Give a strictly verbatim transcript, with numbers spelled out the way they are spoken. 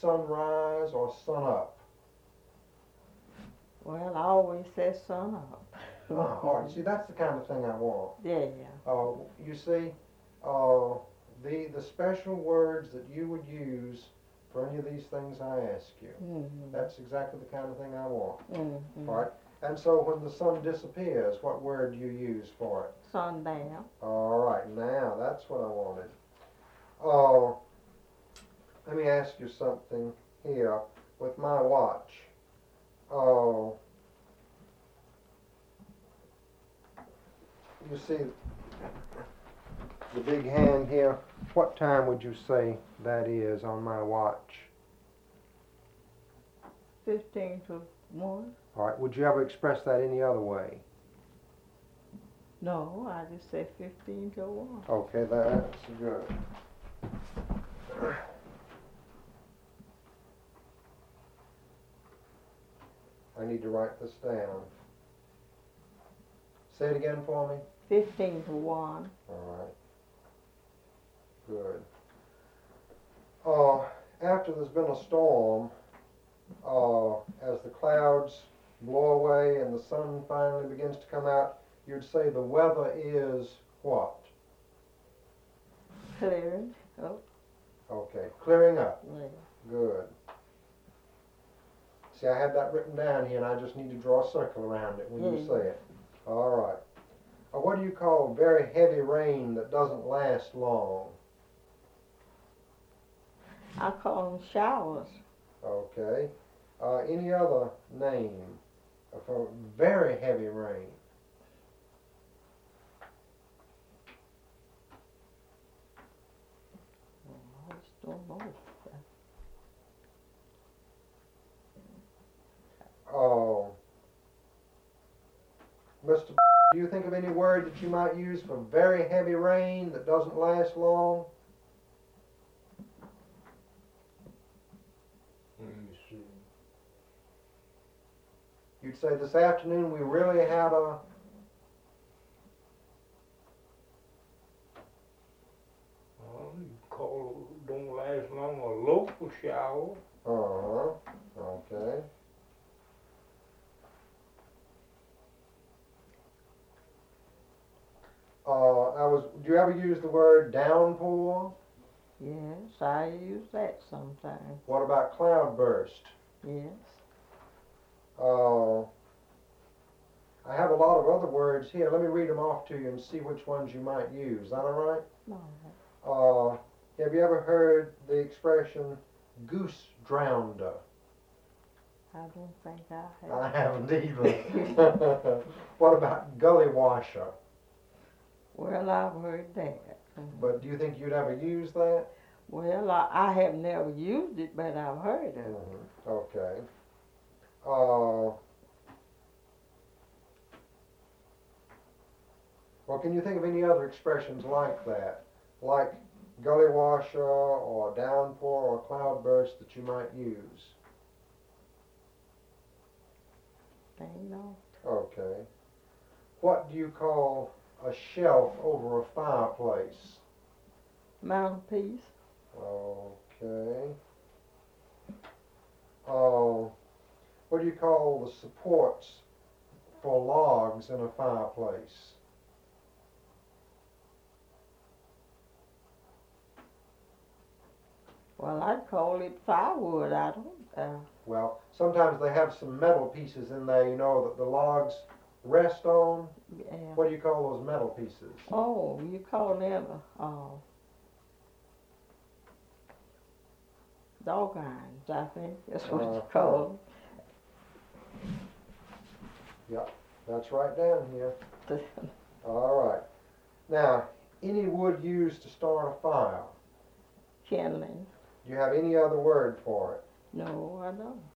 sunrise or sun up? Well, I always say sun up. Oh, all right. See, that's the kind of thing I want. Yeah. Uh, you see, uh, the the special words that you would use for any of these things I ask you. Mm-hmm. That's exactly the kind of thing I want. Mm-hmm. All right. And so when the sun disappears, what word do you use for it? Sundown. All right. Now that's what I wanted. Uh, let me ask you something here with my watch. Uh, you see the big hand here. What time would you say that is on my watch? Fifteen to one. All right. Would you ever express that any other way? No, I just say fifteen to one. Okay, that's good. I need to write this down. Say it again for me. Fifteen to one. All right. Good. Uh, after there's been a storm, uh, as the clouds blow away and the sun finally begins to come out, you'd say the weather is what? Clearing up. Okay, clearing up. Yeah. Good. See, I had that written down here, and I just need to draw a circle around it when Mm. you say it. All right. Uh, what do you call very heavy rain that doesn't last long? I call them showers. Okay. Uh, any other name for very heavy rain? Oh, I just don't know. Oh. Mister Do you think of any word that you might use for very heavy rain that doesn't last long? Let me see. You'd say this afternoon we really had a Well, you call it, don't last long, a local shower. Uh-huh. Okay. Uh, I was. Do you ever use the word downpour? Yes, I use that sometimes. What about cloudburst? Yes. Uh, I have a lot of other words here. Let me read them off to you and see which ones you might use. Is that all right? No. Uh, have you ever heard the expression goose drownder? I don't think I have. I haven't either. What about gully washer? Well, I've heard that. But do you think you'd ever use that? Well, I, I have never used it, but I've heard of it. Mm-hmm. Okay. Uh, well, can you think of any other expressions like that? Like gully washer or downpour or cloudburst that you might use? Ain't no. Okay. What do you call a shelf over a fireplace? Mantelpiece. Okay. Oh, what do you call the supports for logs in a fireplace? Well, I'd call it firewood. I don't. Uh, Well, sometimes they have some metal pieces in there, you know, that the logs rest on. yeah. What do you call those metal pieces? Oh, you call them uh, dog irons, I think. That's what Uh, it's called. Yep, that's right down here. All right. Now, any wood used to start a fire? Kindling. Do you have any other word for it? No, I don't.